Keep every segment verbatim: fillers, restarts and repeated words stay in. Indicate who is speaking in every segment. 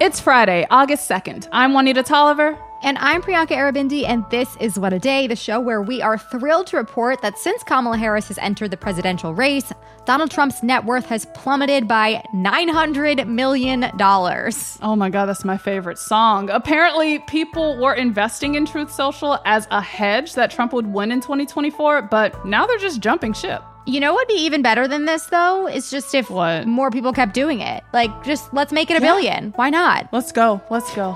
Speaker 1: It's Friday, August second. I'm Juanita Tolliver.
Speaker 2: And I'm Priyanka Aribindi, and this is What a Day, the show where we are thrilled to report that since Kamala Harris has entered the presidential race, Donald Trump's net worth has plummeted by nine hundred million dollars.
Speaker 1: Oh my God, that's my favorite song. Apparently, people were investing in Truth Social as a hedge that Trump would win in twenty twenty-four, but now they're just jumping ship.
Speaker 2: You know what would be even better than this, though? Is just if
Speaker 1: what?
Speaker 2: more people kept doing it. Like, just let's make it a yeah. billion. Why not?
Speaker 1: Let's go. Let's go.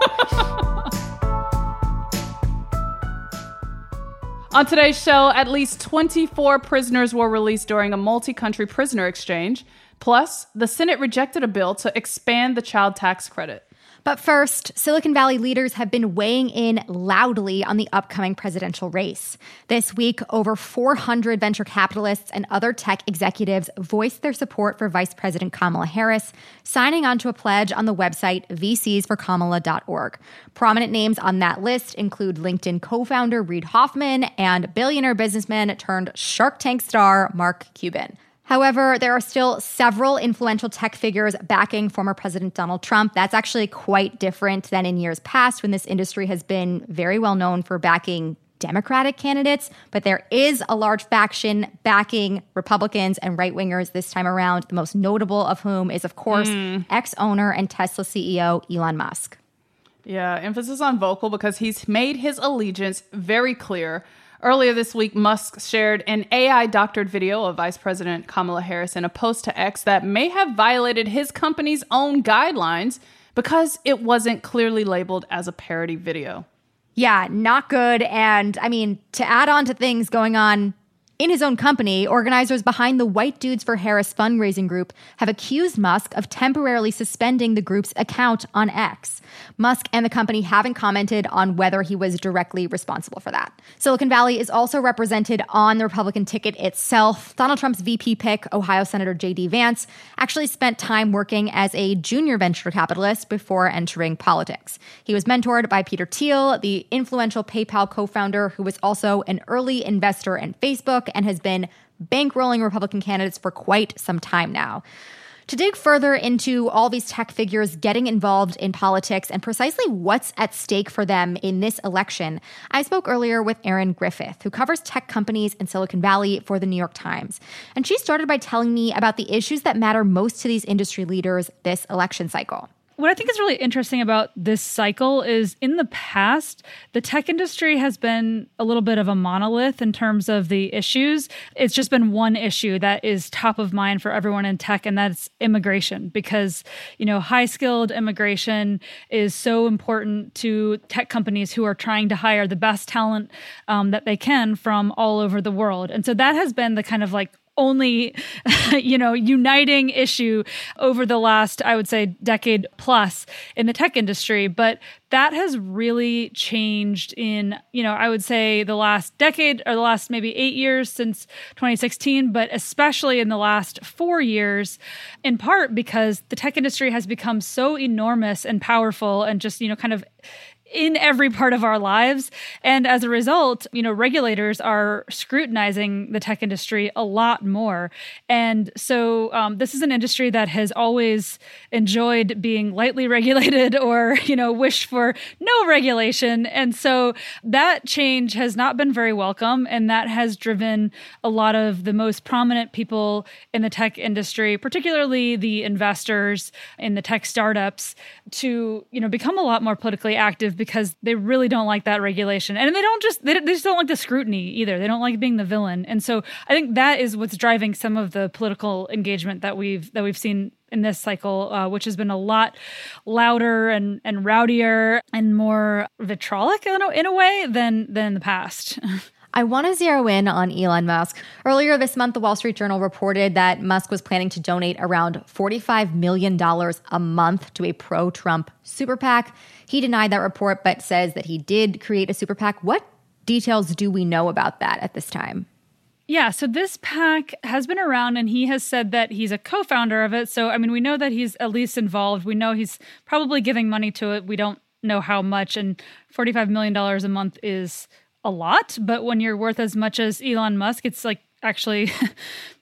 Speaker 1: On today's show, at least twenty-four prisoners were released during a multi-country prisoner exchange. Plus, the Senate rejected a bill to expand the child tax credit.
Speaker 2: But first, Silicon Valley leaders have been weighing in loudly on the upcoming presidential race. This week, over four hundred venture capitalists and other tech executives voiced their support for Vice President Kamala Harris, signing onto a pledge on the website v c s for kamala dot org. Prominent names on that list include LinkedIn co-founder Reid Hoffman and billionaire businessman turned Shark Tank star Mark Cuban. However, there are still several influential tech figures backing former President Donald Trump. That's actually quite different than in years past when this industry has been very well known for backing Democratic candidates. But there is a large faction backing Republicans and right-wingers this time around, the most notable of whom is, of course, mm. ex-owner and Tesla C E O Elon Musk.
Speaker 1: Yeah, emphasis on vocal because he's made his allegiance very clear. Earlier this week, Musk shared an A I-doctored video of Vice President Kamala Harris in a post to X that may have violated his company's own guidelines because it wasn't clearly labeled as a parody video.
Speaker 2: Yeah, not good. And I mean, to add on to things going on in his own company, organizers behind the White Dudes for Harris fundraising group have accused Musk of temporarily suspending the group's account on X. Musk and the company haven't commented on whether he was directly responsible for that. Silicon Valley is also represented on the Republican ticket itself. Donald Trump's V P pick, Ohio Senator J D Vance, actually spent time working as a junior venture capitalist before entering politics. He was mentored by Peter Thiel, the influential PayPal co-founder who was also an early investor in Facebook and has been bankrolling Republican candidates for quite some time now. To dig further into all these tech figures getting involved in politics and precisely what's at stake for them in this election, I spoke earlier with Erin Griffith, who covers tech companies in Silicon Valley for the New York Times. And she started by telling me about the issues that matter most to these industry leaders this election cycle.
Speaker 3: What I think is really interesting about this cycle is in the past, the tech industry has been a little bit of a monolith in terms of the issues. It's just been one issue that is top of mind for everyone in tech, and that's immigration, because, you know, high-skilled immigration is so important to tech companies who are trying to hire the best talent um, that they can from all over the world. And so that has been the kind of like only, you know, uniting issue over the last, I would say, decade plus in the tech industry. But that has really changed in, you know, I would say the last decade or the last maybe eight years since twenty sixteen, but especially in the last four years, in part because the tech industry has become so enormous and powerful and just, you know, kind of in every part of our lives. And as a result, you know, regulators are scrutinizing the tech industry a lot more. And so um, this is an industry that has always enjoyed being lightly regulated or, you know, wished for no regulation. And so that change has not been very welcome. And that has driven a lot of the most prominent people in the tech industry, particularly the investors in the tech startups, to, you know, become a lot more politically active because they really don't like that regulation. And they don't just, they, they just don't like the scrutiny either. They don't like being the villain. And so I think that is what's driving some of the political engagement that we've, that we've seen in this cycle, uh, which has been a lot louder and, and rowdier and more vitriolic in a, in a way than, than in the past.
Speaker 2: I want to zero in on Elon Musk. Earlier this month, the Wall Street Journal reported that Musk was planning to donate around forty-five million dollars a month to a pro-Trump super PAC. He denied that report, but says that he did create a super PAC. What details do we know about that at this time?
Speaker 3: Yeah, so this PAC has been around, and he has said that he's a co-founder of it. So, I mean, we know that he's at least involved. We know he's probably giving money to it. We don't know how much, and forty-five million dollars a month is a lot, but when you're worth as much as Elon Musk, it's like actually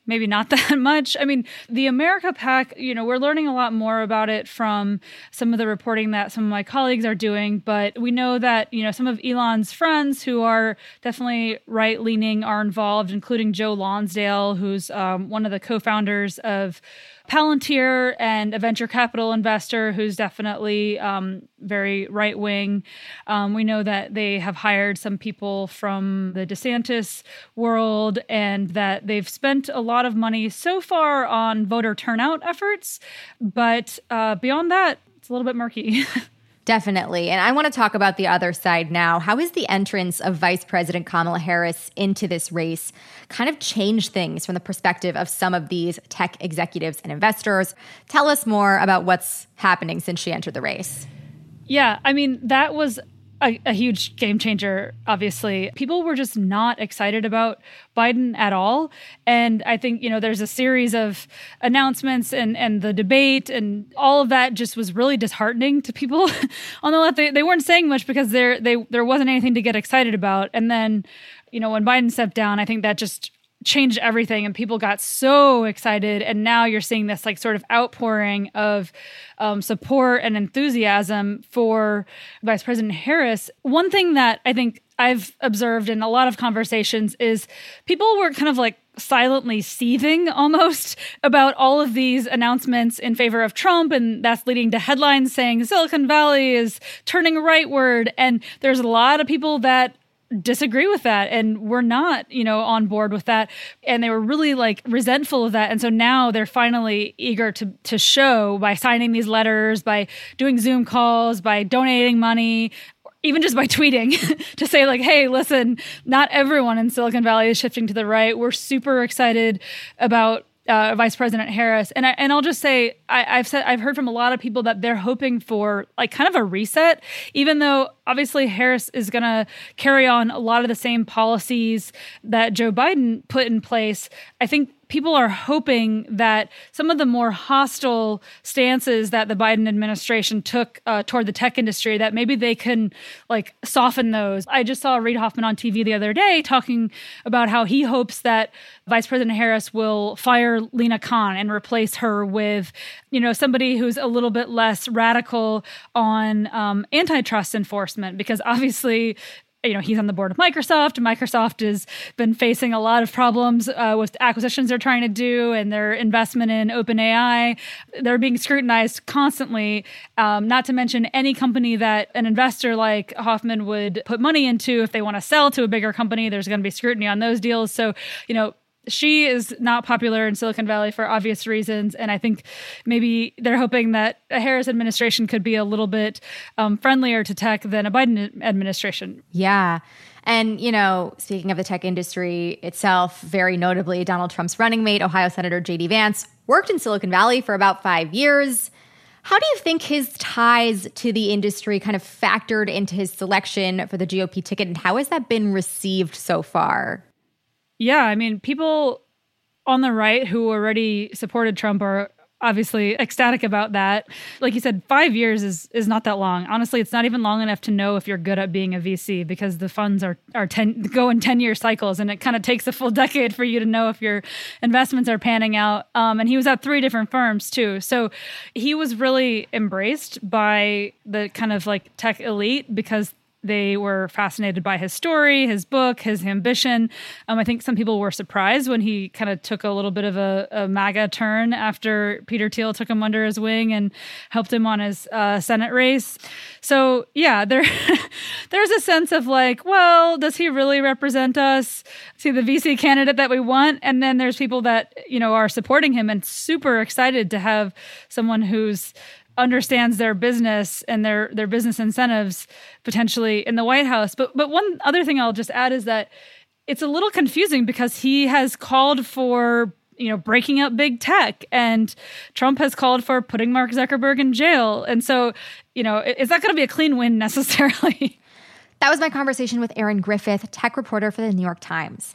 Speaker 3: maybe not that much. I mean, the America PAC, you know, we're learning a lot more about it from some of the reporting that some of my colleagues are doing, but we know that, you know, some of Elon's friends who are definitely right-leaning are involved, including Joe Lonsdale, who's um, one of the co-founders of Palantir and a venture capital investor who's definitely um, very right-wing. Um, we know that they have hired some people from the DeSantis world and that they've spent a lot of money so far on voter turnout efforts. But uh, beyond that, it's a little bit murky.
Speaker 2: Definitely. And I want to talk about the other side now. How has the entrance of Vice President Kamala Harris into this race kind of changed things from the perspective of some of these tech executives and investors? Tell us more about what's happening since she entered the race.
Speaker 3: Yeah, I mean, that was a, a huge game changer, obviously. People were just not excited about Biden at all. And I think, you know, there's a series of announcements and, and the debate and all of that just was really disheartening to people on the left. They, they weren't saying much because there they there wasn't anything to get excited about. And then, you know, when Biden stepped down, I think that just changed everything and people got so excited. And now you're seeing this like sort of outpouring of um, support and enthusiasm for Vice President Harris. One thing that I think I've observed in a lot of conversations is people were kind of like silently seething almost about all of these announcements in favor of Trump. And that's leading to headlines saying Silicon Valley is turning rightward. And there's a lot of people that disagree with that and we're not, you know, on board with that. And they were really like resentful of that. And so now they're finally eager to to show by signing these letters, by doing Zoom calls, by donating money, even just by tweeting to say like, hey, listen, not everyone in Silicon Valley is shifting to the right. We're super excited about Uh, Vice President Harris. And I, and I'll just say, I, I've said, I've heard from a lot of people that they're hoping for like kind of a reset, even though obviously Harris is going to carry on a lot of the same policies that Joe Biden put in place. I think people are hoping that some of the more hostile stances that the Biden administration took uh, toward the tech industry, that maybe they can like soften those. I just saw Reid Hoffman on T V the other day talking about how he hopes that Vice President Harris will fire Lina Khan and replace her with, you know, somebody who's a little bit less radical on um, antitrust enforcement, because obviously, you know, he's on the board of Microsoft. Microsoft has been facing a lot of problems uh, with acquisitions they're trying to do and their investment in OpenAI. They're being scrutinized constantly, um, not to mention any company that an investor like Hoffman would put money into. If they want to sell to a bigger company, there's going to be scrutiny on those deals. So, you know, she is not popular in Silicon Valley for obvious reasons. And I think maybe they're hoping that a Harris administration could be a little bit um, friendlier to tech than a Biden administration.
Speaker 2: Yeah. And, you know, speaking of the tech industry itself, very notably, Donald Trump's running mate, Ohio Senator J D Vance, worked in Silicon Valley for about five years. How do you think his ties to the industry kind of factored into his selection for the G O P ticket, and how has that been received so far?
Speaker 3: Yeah, I mean, people on the right who already supported Trump are obviously ecstatic about that. Like you said, five years is is not that long. Honestly, it's not even long enough to know if you're good at being a V C, because the funds are are ten go in ten year cycles, and it kind of takes a full decade for you to know if your investments are panning out. Um, and he was at three different firms too, so he was really embraced by the kind of like tech elite because they were fascinated by his story, his book, his ambition. Um, I think some people were surprised when he kind of took a little bit of a, a MAGA turn after Peter Thiel took him under his wing and helped him on his uh, Senate race. So yeah, there, there's a sense of like, well, does he really represent us? Is he the V C candidate that we want? And then there's people that, you know, are supporting him and super excited to have someone who's understands their business and their their business incentives potentially in the White House. But but one other thing I'll just add is that it's a little confusing because he has called for, you know, breaking up big tech, and Trump has called for putting Mark Zuckerberg in jail. And so, you know, it's not going to be a clean win necessarily.
Speaker 2: That was my conversation with Erin Griffith, tech reporter for the New York Times.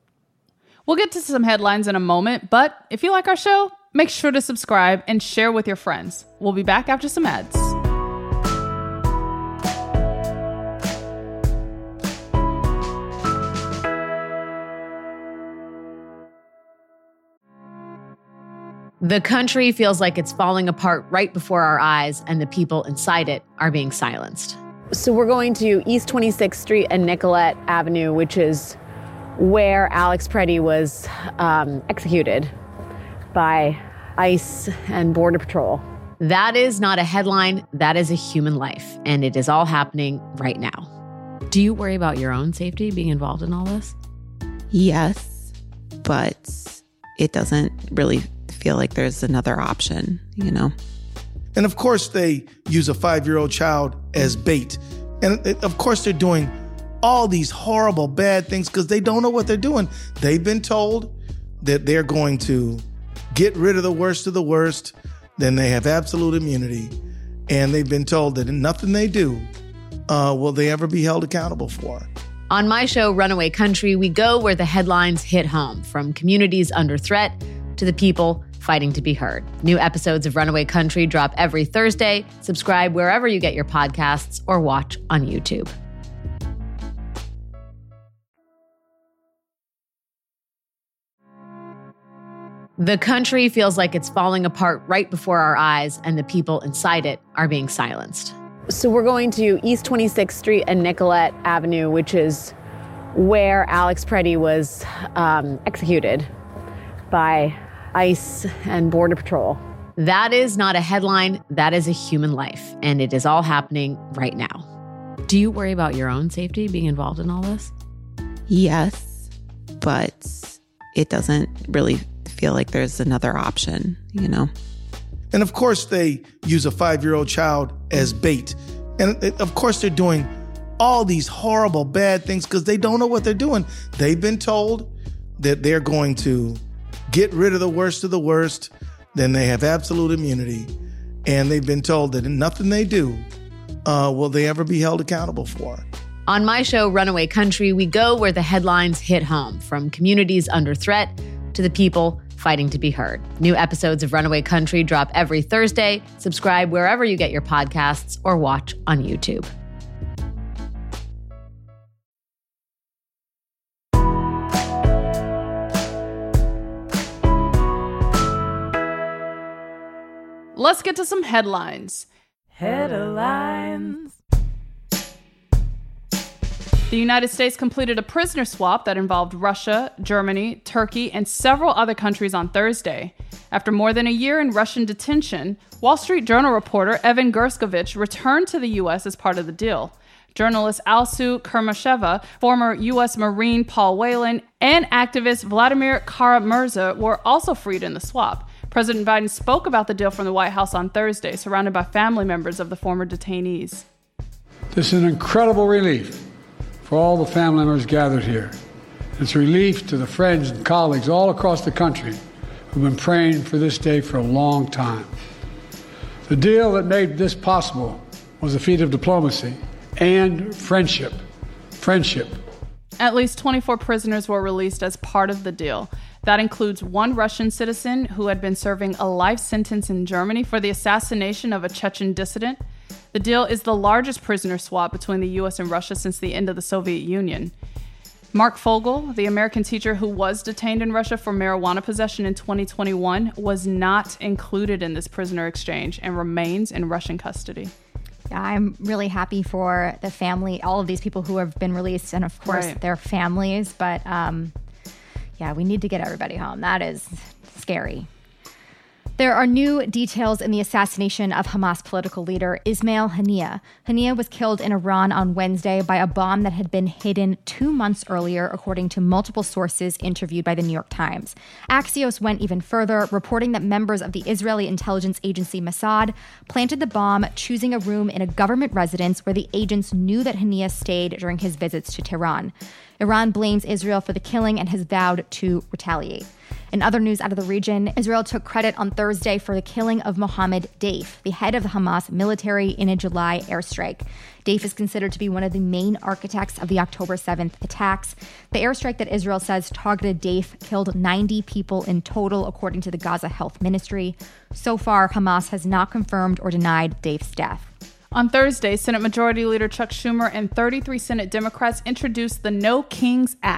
Speaker 1: We'll get to some headlines in a moment, but if you like our show, make sure to subscribe and share with your friends. We'll be back after some ads.
Speaker 4: The country feels like it's falling apart right before our eyes, and the people inside it are being silenced.
Speaker 5: So we're going to East twenty-sixth Street and Nicollet Avenue, which is where Alex Preddy was um, executed by ICE and Border Patrol.
Speaker 4: That is not a headline. That is a human life, and it is all happening right now. Do you worry about your own safety being involved in all this?
Speaker 6: Yes, but it doesn't really feel like there's another option, you know?
Speaker 7: And of course, they use a five-year-old child as bait. And of course, they're doing all these horrible, bad things because they don't know what they're doing. They've been told that they're going to get rid of the worst of the worst, then they have absolute immunity. And they've been told that nothing they do uh, will they ever be held accountable for.
Speaker 4: On my show, Runaway Country, we go where the headlines hit home, from communities under threat to the people fighting to be heard. New episodes of Runaway Country drop every Thursday. Subscribe wherever you get your podcasts or watch on YouTube. The country feels like it's falling apart right before our eyes, and the people inside it are being silenced.
Speaker 5: So we're going to East twenty-sixth Street and Nicollet Avenue, which is where Alex Preddy was um, executed by ICE and Border Patrol.
Speaker 4: That is not a headline. That is a human life, and it is all happening right now. Do you worry about your own safety being involved in all this?
Speaker 6: Yes, but it doesn't really feel like there's another option, you know?
Speaker 7: And of course, they use a five-year-old child as bait. And of course, they're doing all these horrible, bad things because they don't know what they're doing. They've been told that they're going to get rid of the worst of the worst, then they have absolute immunity. And they've been told that nothing they do uh, will they ever be held accountable for.
Speaker 4: On my show, Runaway Country, we go where the headlines hit home, from communities under threat to the people fighting to be heard. New episodes of Runaway Country drop every Thursday. Subscribe wherever you get your podcasts or watch on YouTube.
Speaker 1: Let's get to some headlines.
Speaker 8: Headlines.
Speaker 1: The United States completed a prisoner swap that involved Russia, Germany, Turkey, and several other countries on Thursday. After more than a year in Russian detention, Wall Street Journal reporter Evan Gershkovich returned to the U S as part of the deal. Journalist Alsu Kermasheva, former U S Marine Paul Whelan, and activist Vladimir Kara-Murza were also freed in the swap. President Biden spoke about the deal from the White House on Thursday, surrounded by family members of the former detainees.
Speaker 9: This is an incredible relief for all the family members gathered here. It's a relief to the friends and colleagues all across the country who've been praying for this day for a long time. The deal that made this possible was a feat of diplomacy and friendship. Friendship.
Speaker 1: At least twenty-four prisoners were released as part of the deal. That includes one Russian citizen who had been serving a life sentence in Germany for the assassination of a Chechen dissident. The deal is the largest prisoner swap between the U S and Russia since the end of the Soviet Union. Mark Fogel, the American teacher who was detained in Russia for marijuana possession in twenty twenty-one, was not included in this prisoner exchange and remains in Russian custody.
Speaker 2: I'm really happy for the family, all of these people who have been released, and of course
Speaker 1: Right.
Speaker 2: their families. But um, yeah, we need to get everybody home. That is scary. There are new details in the assassination of Hamas political leader Ismail Haniyeh. Haniyeh was killed in Iran on Wednesday by a bomb that had been hidden two months earlier, according to multiple sources interviewed by the New York Times. Axios went even further, reporting that members of the Israeli intelligence agency Mossad planted the bomb, choosing a room in a government residence where the agents knew that Haniyeh stayed during his visits to Tehran. Iran blames Israel for the killing and has vowed to retaliate. In other news out of the region, Israel took credit on Thursday for the killing of Mohammed Deif, the head of the Hamas military, in a July airstrike. Deif is considered to be one of the main architects of the October seventh attacks. The airstrike that Israel says targeted Deif killed ninety people in total, according to the Gaza Health Ministry. So far, Hamas has not confirmed or denied Deif's death.
Speaker 1: On Thursday, Senate Majority Leader Chuck Schumer and thirty-three Senate Democrats introduced the No Kings Act.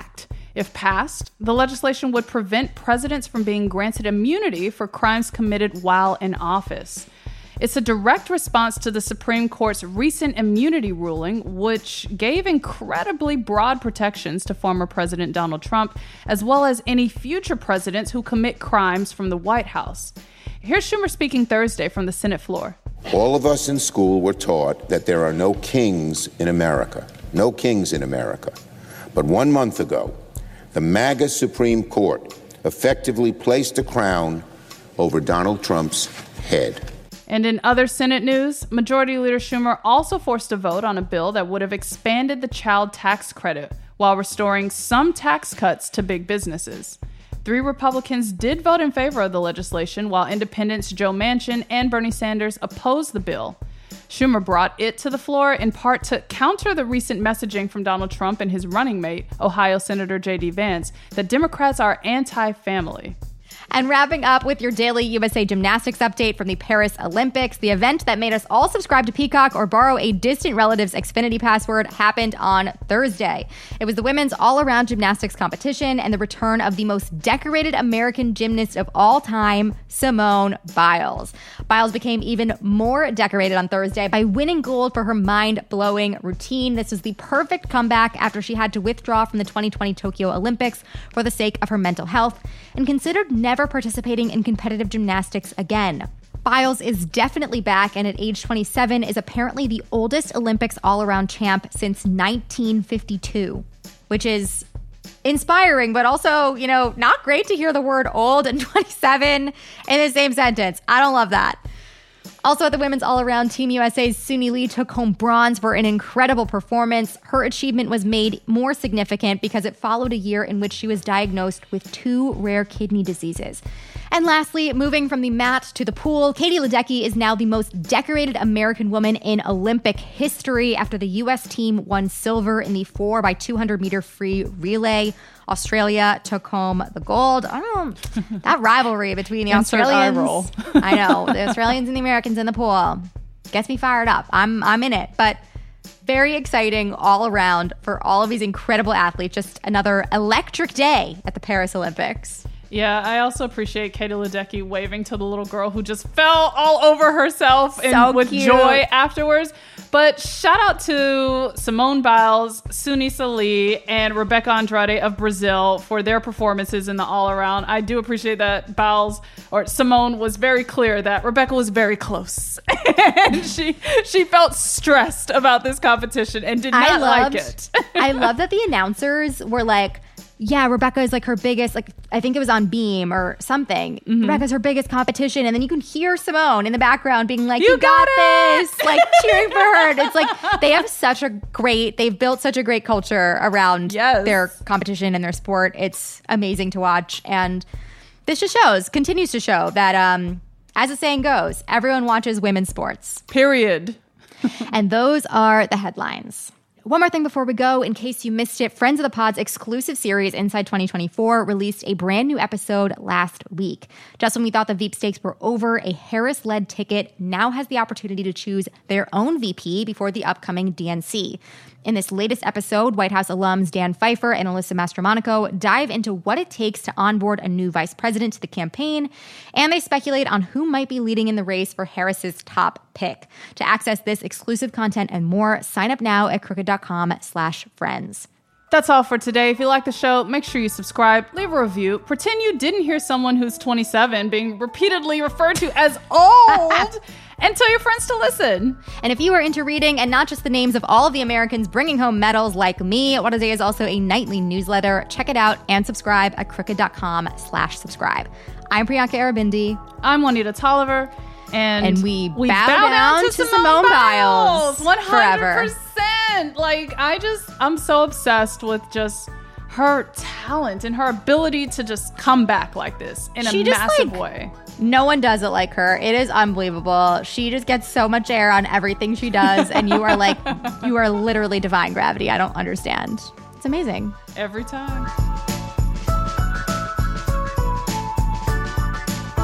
Speaker 1: If passed, the legislation would prevent presidents from being granted immunity for crimes committed while in office. It's a direct response to the Supreme Court's recent immunity ruling, which gave incredibly broad protections to former President Donald Trump, as well as any future presidents who commit crimes from the White House. Here's Schumer speaking Thursday from the Senate floor.
Speaker 8: All of us in school were taught that there are no kings in America. No kings in America. But one month ago, the MAGA Supreme Court effectively placed a crown over Donald Trump's head.
Speaker 1: And in other Senate news, Majority Leader Schumer also forced a vote on a bill that would have expanded the child tax credit while restoring some tax cuts to big businesses. Three Republicans did vote in favor of the legislation, while independents Joe Manchin and Bernie Sanders opposed the bill. Schumer brought it to the floor in part to counter the recent messaging from Donald Trump and his running mate, Ohio Senator J D Vance, that Democrats are anti-family.
Speaker 2: And wrapping up with your daily U S A Gymnastics update from the Paris Olympics, the event that made us all subscribe to Peacock or borrow a distant relative's Xfinity password happened on Thursday. It was the women's all-around gymnastics competition and the return of the most decorated American gymnast of all time, Simone Biles. Biles became even more decorated on Thursday by winning gold for her mind-blowing routine. This was the perfect comeback after she had to withdraw from the twenty twenty Tokyo Olympics for the sake of her mental health and considered never participating in competitive gymnastics again. Biles is definitely back, and at age twenty-seven is apparently the oldest Olympics all-around champ since nineteen fifty-two, which is inspiring, but also, you know, not great to hear the word old and twenty-seven in the same sentence. I don't love that. Also at the women's all-around, Team U S A's Suni Lee took home bronze for an incredible performance. Her achievement was made more significant because it followed a year in which she was diagnosed with two rare kidney diseases. And lastly, moving from the mat to the pool, Katie Ledecky is now the most decorated American woman in Olympic history after the U S team won silver in the four by two hundred meter free relay. Australia took home the gold. I don't know, that rivalry between the
Speaker 1: Insert
Speaker 2: Australians.
Speaker 1: eye roll.
Speaker 2: I know, the Australians and the Americans in the pool gets me fired up. I'm I'm in it, but very exciting all around for all of these incredible athletes. Just another electric day at the Paris Olympics.
Speaker 1: Yeah, I also appreciate Katie Ledecky waving to the little girl who just fell all over herself and
Speaker 2: So
Speaker 1: with
Speaker 2: cute.
Speaker 1: joy afterwards. But shout out to Simone Biles, Sunisa Lee, and Rebecca Andrade of Brazil for their performances in the all-around. I do appreciate that Biles, or Simone, was very clear that Rebecca was very close. And she she felt stressed about this competition and did not
Speaker 2: I loved,
Speaker 1: like it.
Speaker 2: I love that the announcers were like, yeah, Rebecca is like her biggest, like, I think it was on Beam or something. Mm-hmm. Rebecca's her biggest competition. And then you can hear Simone in the background being like, you, you got, got this, like cheering for her. And it's like, they have such a great, they've built such a great culture around
Speaker 1: yes.
Speaker 2: their competition and their sport. It's amazing to watch. And this just shows, continues to show that, um, as the saying goes, everyone watches women's sports.
Speaker 1: Period.
Speaker 2: And those are the headlines. One more thing before we go, in case you missed it, Friends of the Pod's exclusive series Inside twenty twenty-four released a brand new episode last week. Just when we thought the Veep stakes were over, a Harris-led ticket now has the opportunity to choose their own V P before the upcoming D N C. In this latest episode, White House alums Dan Pfeiffer and Alyssa Mastromonaco dive into what it takes to onboard a new vice president to the campaign, and they speculate on who might be leading in the race for Harris's top pick. To access this exclusive content and more, sign up now at crooked.com slash friends.
Speaker 1: That's all for today. If you like the show, make sure you subscribe, leave a review, pretend you didn't hear someone who's twenty-seven being repeatedly referred to as old, and tell your friends to listen.
Speaker 2: And if you are into reading and not just the names of all of the Americans bringing home medals like me, What a Day is also a nightly newsletter. Check it out and subscribe at crooked.com slash subscribe. I'm Priyanka Arabindi.
Speaker 1: I'm Juanita Tolliver. And,
Speaker 2: and we,
Speaker 1: we
Speaker 2: bow,
Speaker 1: bow
Speaker 2: down,
Speaker 1: down to,
Speaker 2: to
Speaker 1: Simone,
Speaker 2: Simone
Speaker 1: Biles.
Speaker 2: Biles.
Speaker 1: one hundred
Speaker 2: Forever.
Speaker 1: percent. Like, I just, I'm so obsessed with just her talent and her ability to just come back like this in
Speaker 2: She
Speaker 1: a
Speaker 2: just,
Speaker 1: massive
Speaker 2: like,
Speaker 1: way.
Speaker 2: No one does it like her. It is unbelievable. She just gets so much air on everything she does. And you are like, you are literally divine gravity. I don't understand. It's amazing.
Speaker 1: Every time.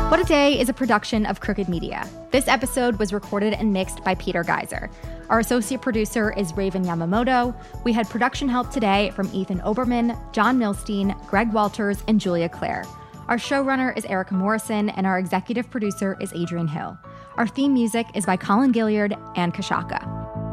Speaker 2: What a Day is a production of Crooked Media. This episode was recorded and mixed by Peter Geiser. Our associate producer is Raven Yamamoto. We had production help today from Ethan Oberman, John Milstein, Greg Walters, and Julia Clare. Our showrunner is Erica Morrison, and our executive producer is Adrian Hill. Our theme music is by Colin Gilliard and Kashaka.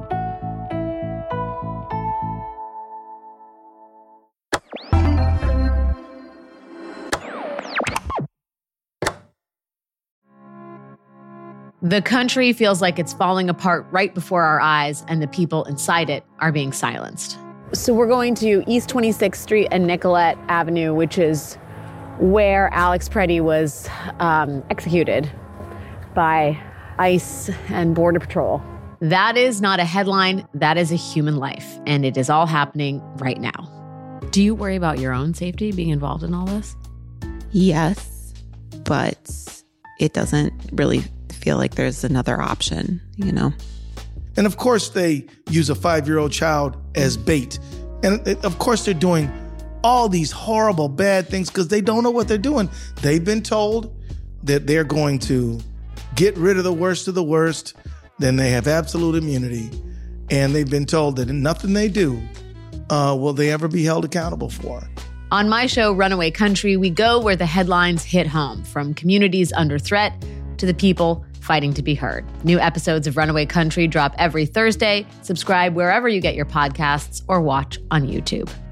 Speaker 4: The country feels like it's falling apart right before our eyes, and the people inside it are being silenced.
Speaker 5: So we're going to East twenty-sixth Street and Nicollet Avenue, which is where Alex Preddy was um, executed by ICE and Border Patrol.
Speaker 4: That is not a headline. That is a human life, and it is all happening right now. Do you worry about your own safety being involved in all this?
Speaker 6: Yes, but it doesn't really feel like there's another option, you know?
Speaker 7: And of course, they use a five-year-old child as bait. And of course, they're doing all these horrible, bad things because they don't know what they're doing. They've been told that they're going to get rid of the worst of the worst, then they have absolute immunity. And they've been told that nothing they do uh, will they ever be held accountable for.
Speaker 4: On my show, Runaway Country, we go where the headlines hit home, from communities under threat to the people fighting to be heard. New episodes of Runaway Country drop every Thursday. Subscribe wherever you get your podcasts or watch on YouTube.